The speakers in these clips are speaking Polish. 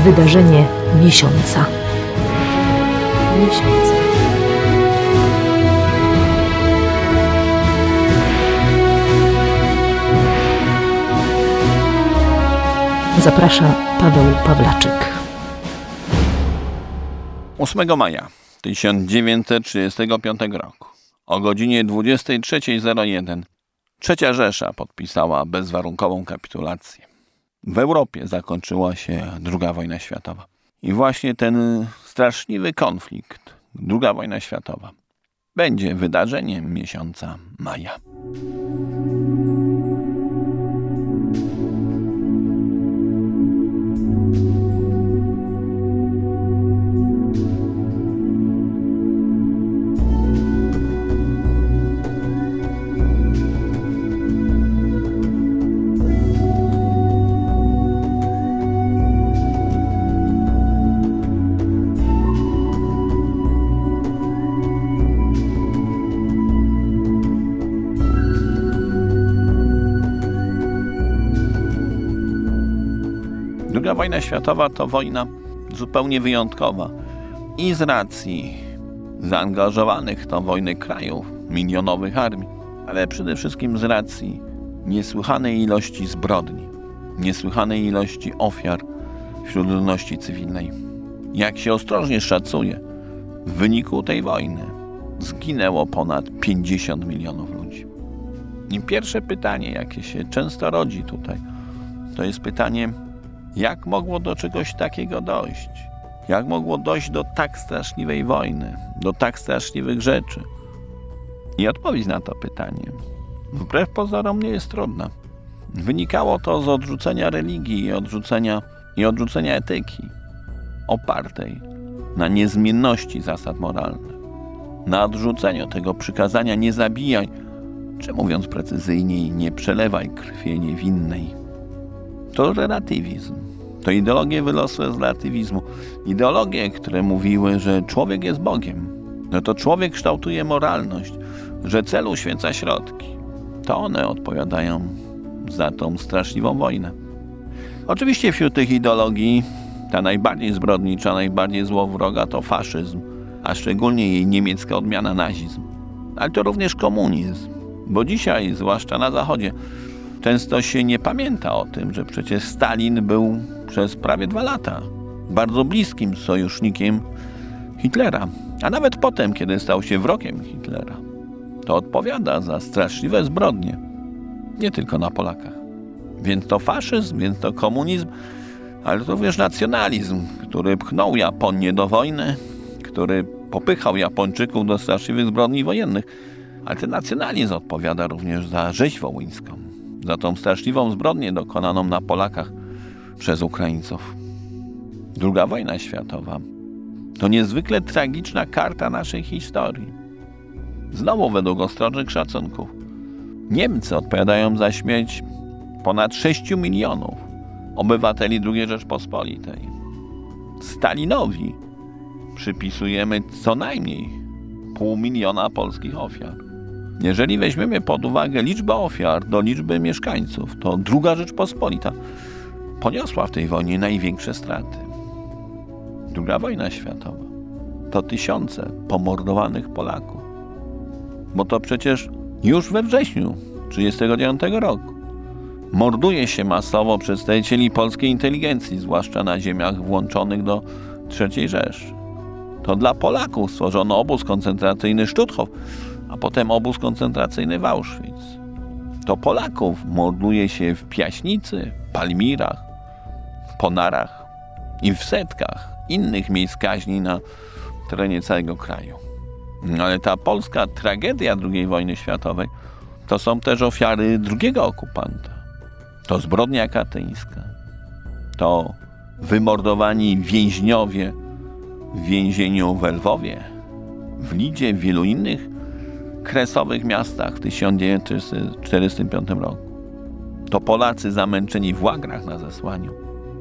Wydarzenie miesiąca. Zaprasza Paweł Pawlaczyk. 8 maja 1935 roku o godzinie 23:01 Trzecia Rzesza podpisała bezwarunkową kapitulację. W Europie zakończyła się II wojna światowa. I właśnie ten straszliwy konflikt, II wojna światowa, będzie wydarzeniem miesiąca maja. II wojna światowa to wojna zupełnie wyjątkowa i z racji zaangażowanych w tę wojnę krajów, milionowych armii, ale przede wszystkim z racji niesłychanej ilości zbrodni, niesłychanej ilości ofiar wśród ludności cywilnej. Jak się ostrożnie szacuje, w wyniku tej wojny zginęło ponad 50 milionów ludzi. I pierwsze pytanie, jakie się często rodzi tutaj, to jest pytanie, jak mogło do czegoś takiego dojść? Jak mogło dojść do tak straszliwej wojny, do tak straszliwych rzeczy? I odpowiedź na to pytanie, wbrew pozorom, nie jest trudna. Wynikało to z odrzucenia religii i odrzucenia etyki opartej na niezmienności zasad moralnych, na odrzuceniu tego przykazania nie zabijaj, czy mówiąc precyzyjniej, nie przelewaj krwi niewinnej. To relatywizm. To ideologie wyrosłe z relatywizmu. Ideologie, które mówiły, że człowiek jest Bogiem. No to człowiek kształtuje moralność, że cel uświęca środki. To one odpowiadają za tą straszliwą wojnę. Oczywiście wśród tych ideologii ta najbardziej zbrodnicza, najbardziej złowroga to faszyzm, a szczególnie jej niemiecka odmiana nazizm. Ale to również komunizm, bo dzisiaj, zwłaszcza na Zachodzie, często się nie pamięta o tym, że przecież Stalin był przez prawie 2 lata bardzo bliskim sojusznikiem Hitlera. A nawet potem, kiedy stał się wrogiem Hitlera, to odpowiada za straszliwe zbrodnie. Nie tylko na Polakach. Więc to faszyzm, więc to komunizm, ale to również nacjonalizm, który pchnął Japonię do wojny, który popychał Japończyków do straszliwych zbrodni wojennych. Ale ten nacjonalizm odpowiada również za rzeź wołyńską, za tą straszliwą zbrodnię dokonaną na Polakach przez Ukraińców. II wojna światowa to niezwykle tragiczna karta naszej historii. Znowu według ostrożnych szacunków Niemcy odpowiadają za śmierć ponad 6 milionów obywateli II Rzeczpospolitej. Stalinowi przypisujemy co najmniej 500 000 polskich ofiar. Jeżeli weźmiemy pod uwagę liczbę ofiar do liczby mieszkańców, to II Rzeczpospolita poniosła w tej wojnie największe straty. II wojna światowa to tysiące pomordowanych Polaków. Bo to przecież już we wrześniu 1939 roku morduje się masowo przedstawicieli polskiej inteligencji, zwłaszcza na ziemiach włączonych do III Rzeszy. To dla Polaków stworzono obóz koncentracyjny Stutthof, a potem obóz koncentracyjny w Auschwitz. To Polaków morduje się w Piaśnicy, Palmirach, w Ponarach i w setkach innych miejsc kaźni na terenie całego kraju. Ale ta polska tragedia II wojny światowej to są też ofiary drugiego okupanta. To zbrodnia katyńska. To wymordowani więźniowie w więzieniu w Lwowie, w Lidzie, w wielu innych kresowych miastach w 1945 roku. To Polacy zamęczeni w łagrach na zesłaniu.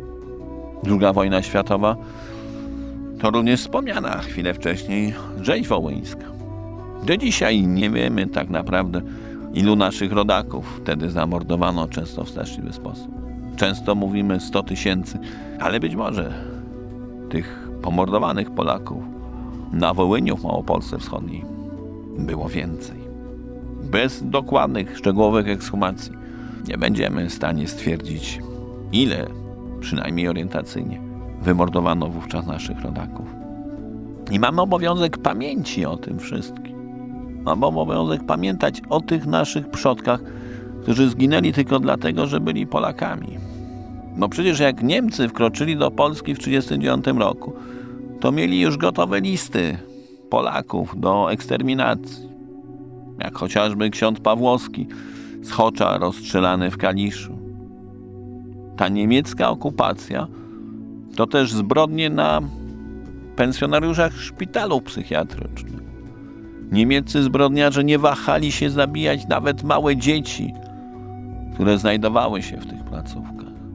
II wojna światowa to również wspomniana chwilę wcześniej rzeź wołyńska. Do dzisiaj nie wiemy tak naprawdę, ilu naszych rodaków wtedy zamordowano, często w straszliwy sposób. Często mówimy 100 000, ale być może tych pomordowanych Polaków na Wołyniu w Małopolsce Wschodniej było więcej. Bez dokładnych, szczegółowych ekshumacji nie będziemy w stanie stwierdzić, ile, przynajmniej orientacyjnie, wymordowano wówczas naszych rodaków. I mamy obowiązek pamięci o tym wszystkim. Mamy obowiązek pamiętać o tych naszych przodkach, którzy zginęli tylko dlatego, że byli Polakami. No przecież jak Niemcy wkroczyli do Polski w 1939 roku, to mieli już gotowe listy Polaków do eksterminacji. Jak chociażby ksiądz Pawłowski z Chocza rozstrzelany w Kaliszu. Ta niemiecka okupacja to też zbrodnie na pensjonariuszach szpitalów psychiatrycznych. Niemieccy zbrodniarze nie wahali się zabijać nawet małe dzieci, które znajdowały się w tych placówkach.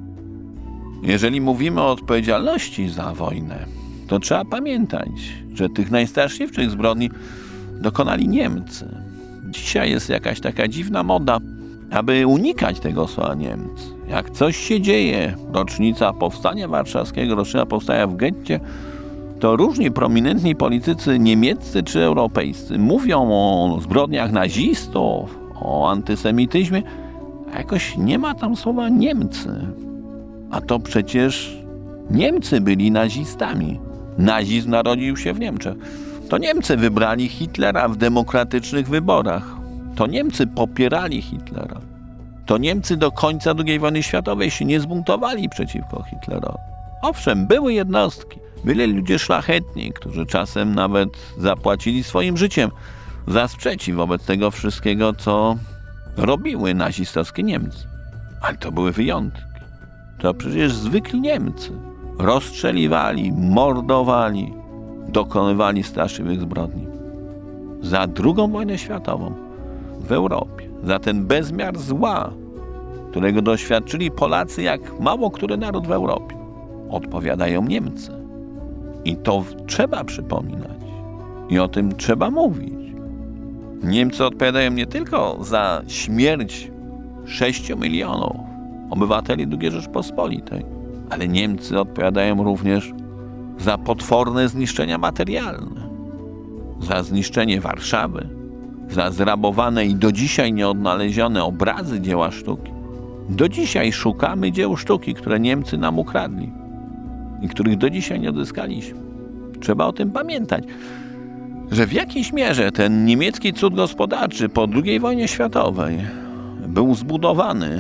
Jeżeli mówimy o odpowiedzialności za wojnę, to trzeba pamiętać, że tych najstraszliwszych zbrodni dokonali Niemcy. Dzisiaj jest jakaś taka dziwna moda, aby unikać tego słowa Niemcy. Jak coś się dzieje, rocznica Powstania Warszawskiego, rocznica powstania w getcie, to różni prominentni politycy niemieccy czy europejscy mówią o zbrodniach nazistów, o antysemityzmie, a jakoś nie ma tam słowa Niemcy. A to przecież Niemcy byli nazistami. Nazizm narodził się w Niemczech. To Niemcy wybrali Hitlera w demokratycznych wyborach. To Niemcy popierali Hitlera. To Niemcy do końca II wojny światowej się nie zbuntowali przeciwko Hitlerowi. Owszem, były jednostki. Byli ludzie szlachetni, którzy czasem nawet zapłacili swoim życiem za sprzeciw wobec tego wszystkiego, co robiły nazistowskie Niemcy. Ale to były wyjątki. To przecież zwykli Niemcy rozstrzeliwali, mordowali, dokonywali straszliwych zbrodni. Za II wojnę światową w Europie, za ten bezmiar zła, którego doświadczyli Polacy jak mało który naród w Europie, odpowiadają Niemcy. I to trzeba przypominać. I o tym trzeba mówić. Niemcy odpowiadają nie tylko za śmierć 6 milionów obywateli II Rzeczpospolitej, ale Niemcy odpowiadają również za potworne zniszczenia materialne, za zniszczenie Warszawy, za zrabowane i do dzisiaj nieodnalezione obrazy dzieła sztuki. Do dzisiaj szukamy dzieł sztuki, które Niemcy nam ukradli i których do dzisiaj nie odzyskaliśmy. Trzeba o tym pamiętać, że w jakiejś mierze ten niemiecki cud gospodarczy po II wojnie światowej był zbudowany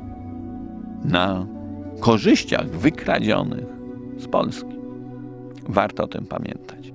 na korzyściach wykradzionych z Polski. Warto o tym pamiętać.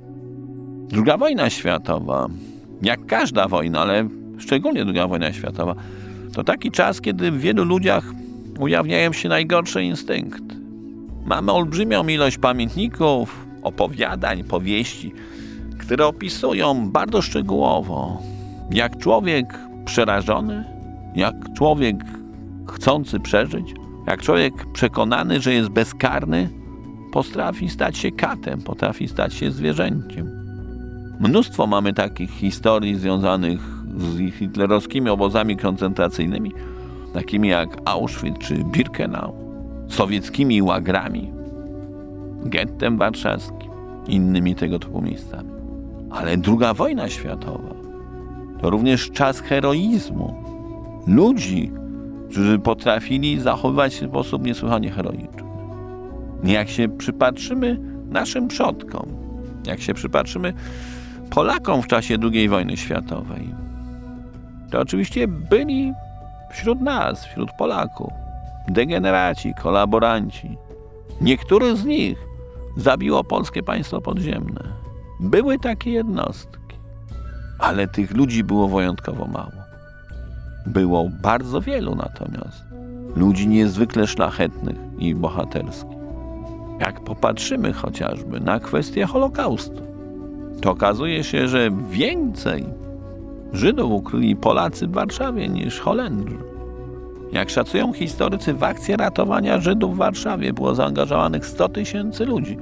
II wojna światowa, jak każda wojna, ale szczególnie II wojna światowa, to taki czas, kiedy w wielu ludziach ujawniają się najgorsze instynkty. Mamy olbrzymią ilość pamiętników, opowiadań, powieści, które opisują bardzo szczegółowo, jak człowiek przerażony, jak człowiek chcący przeżyć, jak człowiek przekonany, że jest bezkarny, potrafi stać się katem, potrafi stać się zwierzęciem. Mnóstwo mamy takich historii związanych z hitlerowskimi obozami koncentracyjnymi, takimi jak Auschwitz czy Birkenau, sowieckimi łagrami, gettem warszawskim, innymi tego typu miejscami. Ale II wojna światowa to również czas heroizmu. Ludzi, którzy potrafili zachowywać się w sposób niesłychanie heroiczny. Jak się przypatrzymy naszym przodkom, jak się przypatrzymy Polakom w czasie II wojny światowej, to oczywiście byli wśród nas, wśród Polaków, degeneraci, kolaboranci. Niektórych z nich zabiło polskie państwo podziemne. Były takie jednostki, ale tych ludzi było wyjątkowo mało. Było bardzo wielu natomiast ludzi niezwykle szlachetnych i bohaterskich. Jak popatrzymy chociażby na kwestię Holokaustu, to okazuje się, że więcej Żydów ukryli Polacy w Warszawie niż Holendrzy. Jak szacują historycy, w akcję ratowania Żydów w Warszawie było zaangażowanych 100 000 ludzi.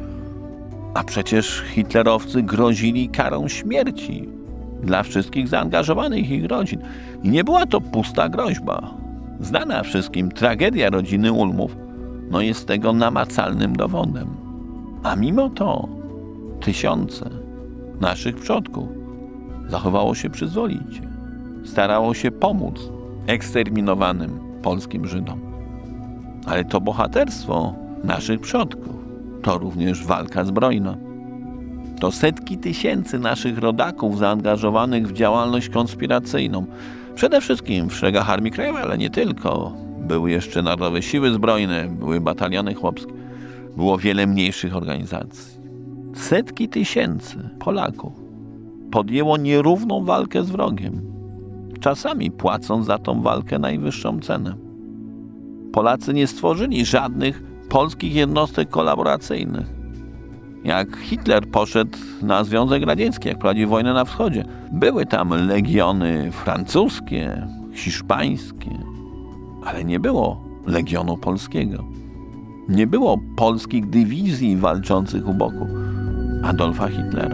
A przecież hitlerowcy grozili karą śmierci dla wszystkich zaangażowanych ich rodzin. I nie była to pusta groźba. Znana wszystkim tragedia rodziny Ulmów jest tego namacalnym dowodem. A mimo to tysiące naszych przodków zachowało się przyzwoicie. Starało się pomóc eksterminowanym polskim Żydom. Ale to bohaterstwo naszych przodków to również walka zbrojna. To setki tysięcy naszych rodaków zaangażowanych w działalność konspiracyjną. Przede wszystkim w szeregach Armii Krajowej, ale nie tylko. Były jeszcze Narodowe Siły Zbrojne, były bataliony chłopskie. Było wiele mniejszych organizacji. Setki tysięcy Polaków podjęło nierówną walkę z wrogiem. Czasami płacąc za tą walkę najwyższą cenę. Polacy nie stworzyli żadnych polskich jednostek kolaboracyjnych. Jak Hitler poszedł na Związek Radziecki, jak prowadził wojnę na wschodzie, były tam legiony francuskie, hiszpańskie, ale nie było legionu polskiego. Nie było polskich dywizji walczących u boku Adolfa Hitlera.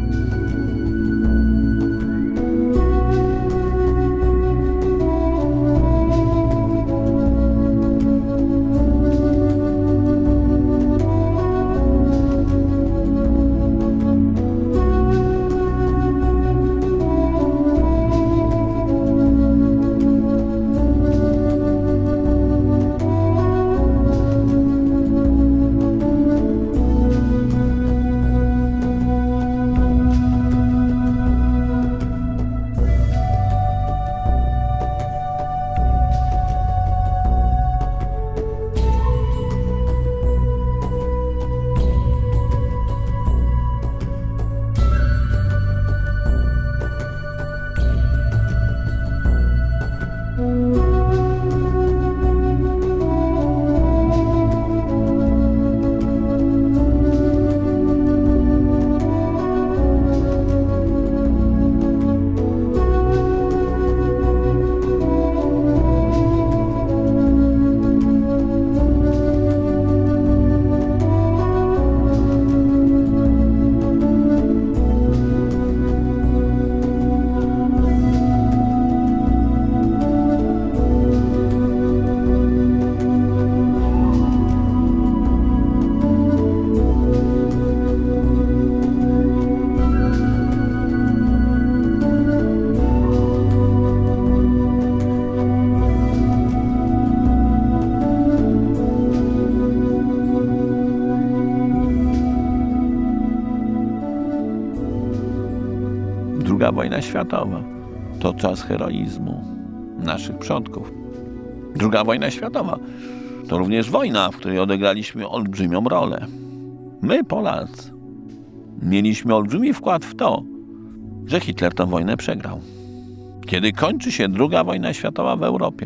II wojna światowa to czas heroizmu naszych przodków. II wojna światowa to również wojna, w której odegraliśmy olbrzymią rolę. My, Polacy, mieliśmy olbrzymi wkład w to, że Hitler tę wojnę przegrał. Kiedy kończy się II wojna światowa w Europie,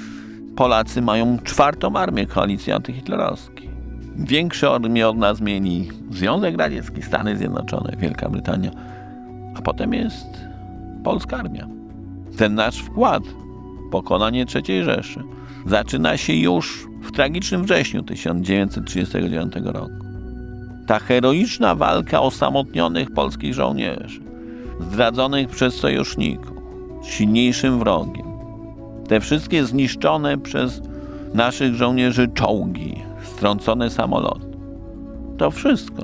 Polacy mają 4. armię koalicji antyhitlerowskiej. Większe armie od nas mieli Związek Radziecki, Stany Zjednoczone, Wielka Brytania, a potem jest polska armia. Ten nasz wkład, pokonanie III Rzeszy, zaczyna się już w tragicznym wrześniu 1939 roku. Ta heroiczna walka osamotnionych polskich żołnierzy, zdradzonych przez sojuszników, silniejszym wrogiem. Te wszystkie zniszczone przez naszych żołnierzy czołgi, strącone samoloty. To wszystko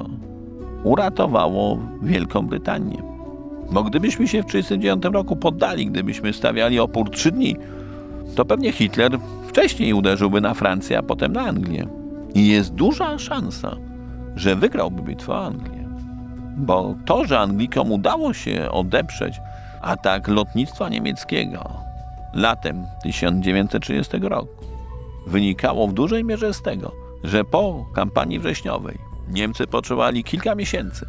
uratowało Wielką Brytanię. Bo gdybyśmy się w 1939 roku poddali, gdybyśmy stawiali opór 3 dni, to pewnie Hitler wcześniej uderzyłby na Francję, a potem na Anglię. I jest duża szansa, że wygrałby bitwę o Anglię. Bo to, że Anglikom udało się odeprzeć atak lotnictwa niemieckiego latem 1930 roku, wynikało w dużej mierze z tego, że po kampanii wrześniowej Niemcy potrzebowali kilka miesięcy,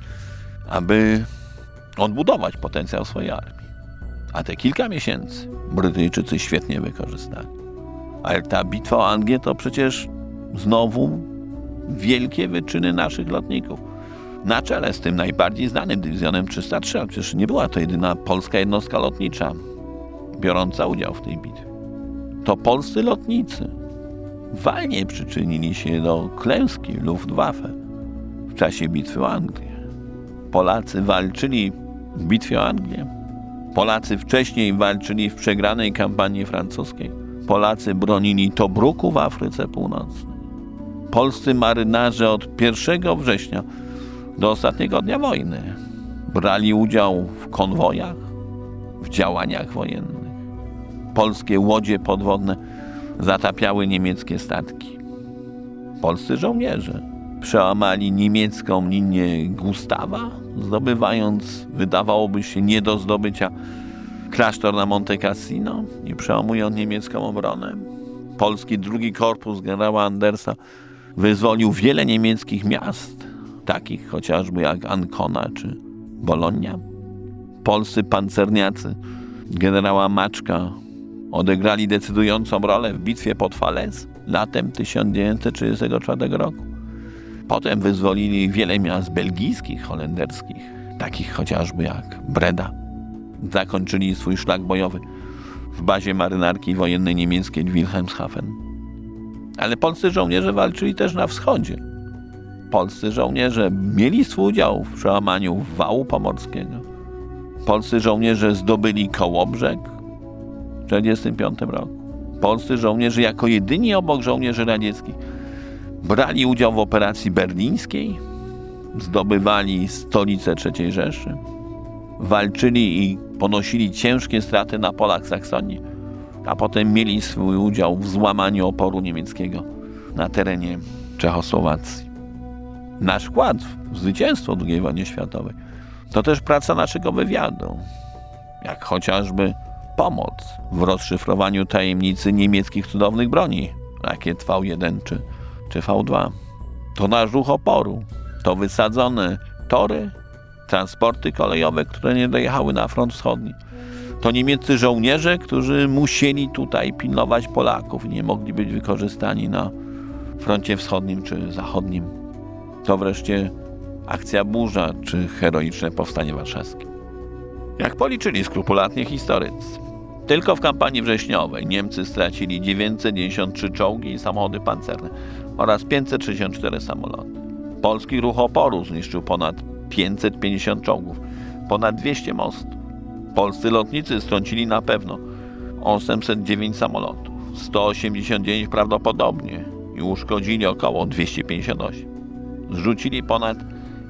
aby odbudować potencjał swojej armii. A te kilka miesięcy Brytyjczycy świetnie wykorzystali. Ale ta bitwa o Anglię to przecież znowu wielkie wyczyny naszych lotników. Na czele z tym najbardziej znanym dywizjonem 303, ale przecież nie była to jedyna polska jednostka lotnicza biorąca udział w tej bitwie. To polscy lotnicy walnie przyczynili się do klęski Luftwaffe w czasie bitwy o Anglię. Polacy walczyli w bitwie o Anglię. Polacy wcześniej walczyli w przegranej kampanii francuskiej. Polacy bronili Tobruku w Afryce Północnej. Polscy marynarze od 1 września do ostatniego dnia wojny brali udział w konwojach, w działaniach wojennych. Polskie łodzie podwodne zatapiały niemieckie statki. Polscy żołnierze przełamali niemiecką linię Gustawa, zdobywając, wydawałoby się, nie do zdobycia klasztor na Monte Cassino i przełamując niemiecką obronę. Polski II Korpus generała Andersa wyzwolił wiele niemieckich miast, takich chociażby jak Ancona czy Bologna. Polscy pancerniacy generała Maczka odegrali decydującą rolę w bitwie pod Falaise latem 1934 roku. Potem wyzwolili wiele miast belgijskich, holenderskich, takich chociażby jak Breda. Zakończyli swój szlak bojowy w bazie marynarki wojennej niemieckiej w Wilhelmshaven. Ale polscy żołnierze walczyli też na wschodzie. Polscy żołnierze mieli swój udział w przełamaniu wału pomorskiego. Polscy żołnierze zdobyli Kołobrzeg w 1945 roku. Polscy żołnierze jako jedyni obok żołnierzy radzieckich brali udział w operacji berlińskiej, zdobywali stolicę III Rzeszy, walczyli i ponosili ciężkie straty na polach Saksonii, a potem mieli swój udział w złamaniu oporu niemieckiego na terenie Czechosłowacji. Nasz wkład w zwycięstwo II wojny światowej to też praca naszego wywiadu, jak chociażby pomoc w rozszyfrowaniu tajemnicy niemieckich cudownych broni, rakiet V1 czy V2. To nasz ruch oporu, to wysadzone tory, transporty kolejowe, które nie dojechały na front wschodni. To niemieccy żołnierze, którzy musieli tutaj pilnować Polaków i nie mogli być wykorzystani na froncie wschodnim czy zachodnim. To wreszcie akcja Burza czy heroiczne powstanie warszawskie. Jak policzyli skrupulatnie historycy, tylko w kampanii wrześniowej Niemcy stracili 993 czołgi i samochody pancerne oraz 564 samoloty. Polski ruch oporu zniszczył ponad 550 czołgów, ponad 200 mostów. Polscy lotnicy strącili na pewno 809 samolotów, 189 prawdopodobnie i uszkodzili około 258. Zrzucili ponad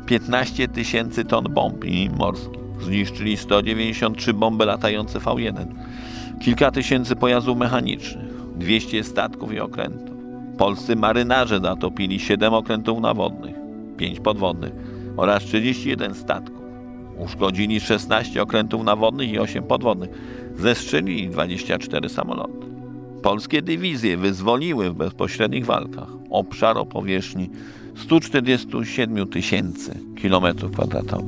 15 000 ton bomb morskich. Zniszczyli 193 bomby latające V1, kilka tysięcy pojazdów mechanicznych, 200 statków i okrętów. Polscy marynarze zatopili 7 okrętów nawodnych, 5 podwodnych oraz 31 statków. Uszkodzili 16 okrętów nawodnych i 8 podwodnych. Zestrzelili 24 samoloty. Polskie dywizje wyzwoliły w bezpośrednich walkach obszar o powierzchni 147 000 km².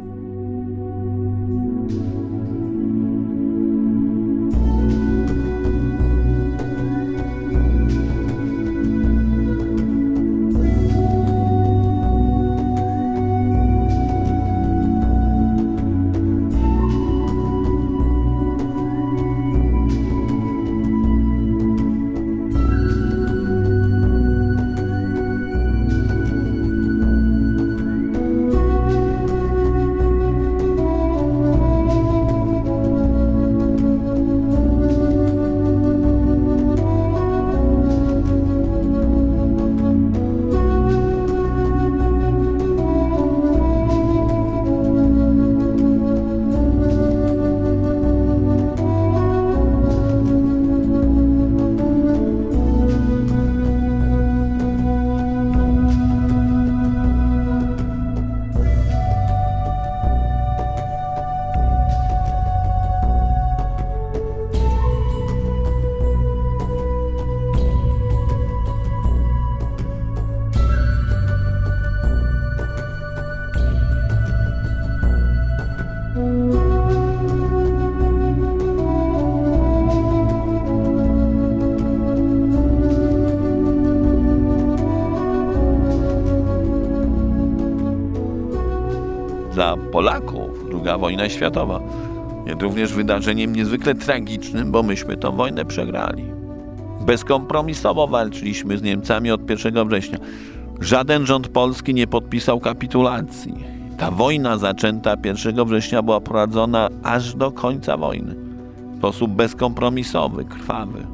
Dla Polaków II wojna światowa jest również wydarzeniem niezwykle tragicznym, bo myśmy tę wojnę przegrali. Bezkompromisowo walczyliśmy z Niemcami od 1 września. Żaden rząd polski nie podpisał kapitulacji. Ta wojna zaczęta 1 września była prowadzona aż do końca wojny. W sposób bezkompromisowy, krwawy.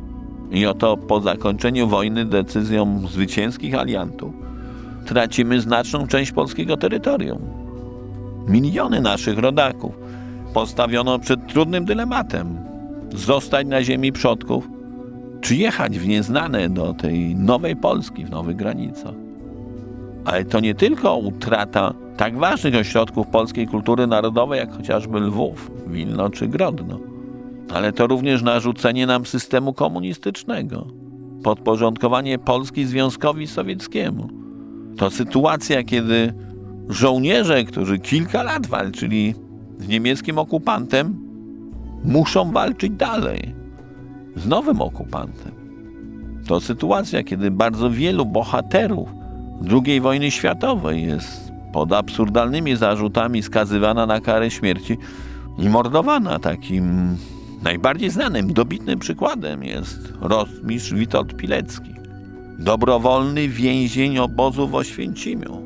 I oto po zakończeniu wojny decyzją zwycięskich aliantów tracimy znaczną część polskiego terytorium. Miliony naszych rodaków postawiono przed trudnym dylematem: zostać na ziemi przodków, czy jechać w nieznane do tej nowej Polski, w nowych granicach. Ale to nie tylko utrata tak ważnych ośrodków polskiej kultury narodowej, jak chociażby Lwów, Wilno czy Grodno, ale to również narzucenie nam systemu komunistycznego, podporządkowanie Polski Związkowi Sowieckiemu. To sytuacja, kiedy żołnierze, którzy kilka lat walczyli z niemieckim okupantem, muszą walczyć dalej z nowym okupantem. To sytuacja, kiedy bardzo wielu bohaterów II wojny światowej jest pod absurdalnymi zarzutami skazywana na karę śmierci i mordowana. Takim najbardziej znanym, dobitnym przykładem jest rotmistrz Witold Pilecki, dobrowolny więzień obozu w Oświęcimiu,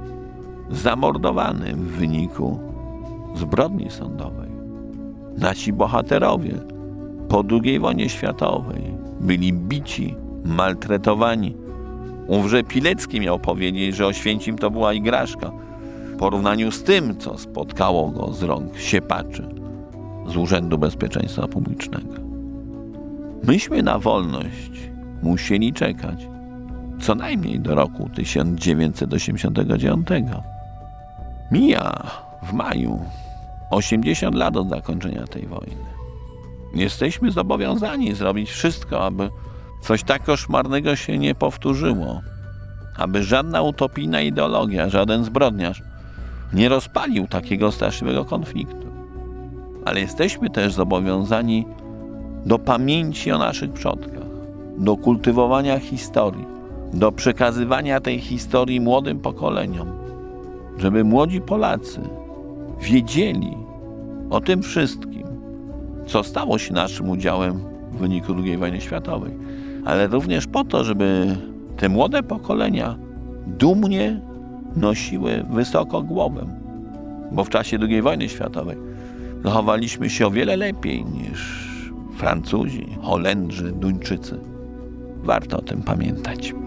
zamordowany w wyniku zbrodni sądowej. Nasi bohaterowie po II wojnie światowej byli bici, maltretowani. Ówże Pilecki miał powiedzieć, że Oświęcim to była igraszka w porównaniu z tym, co spotkało go z rąk siepaczy z Urzędu Bezpieczeństwa Publicznego. Myśmy na wolność musieli czekać co najmniej do roku 1989. Mija w maju 80 lat od zakończenia tej wojny. Jesteśmy zobowiązani zrobić wszystko, aby coś tak koszmarnego się nie powtórzyło, aby żadna utopijna ideologia, żaden zbrodniarz nie rozpalił takiego straszliwego konfliktu. Ale jesteśmy też zobowiązani do pamięci o naszych przodkach, do kultywowania historii, do przekazywania tej historii młodym pokoleniom, żeby młodzi Polacy wiedzieli o tym wszystkim, co stało się naszym udziałem w wyniku II wojny światowej, ale również po to, żeby te młode pokolenia dumnie nosiły wysoko głowę, bo w czasie II wojny światowej zachowaliśmy się o wiele lepiej niż Francuzi, Holendrzy, Duńczycy. Warto o tym pamiętać.